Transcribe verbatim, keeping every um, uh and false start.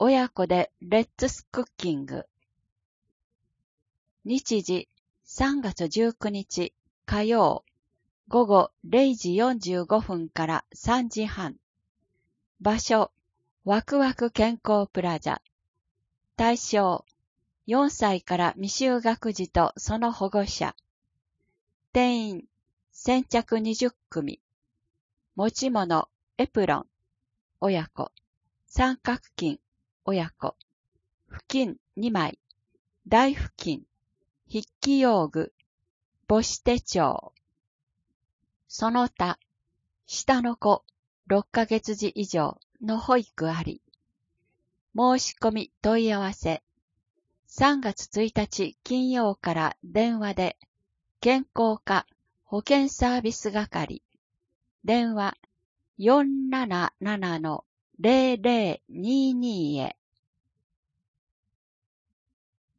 親子でレッツスクッキング。日時さんがつじゅうくにち火曜午後れいじよんじゅうごふんからさんじはん。場所ワクワク健康プラザ。対象よんさいから未就学児とその保護者。定員先着にじゅっくみ。持ち物エプロン親子。三角巾親子。布巾にまい。大布巾。筆記用具。母子手帳。その他、下の子ろっかげつじ以上の保育あり。申し込み問い合わせ。さんがつついたち金曜から電話で、健康課保健サービス係。電話 よんなななのゼロゼロにーにー へ。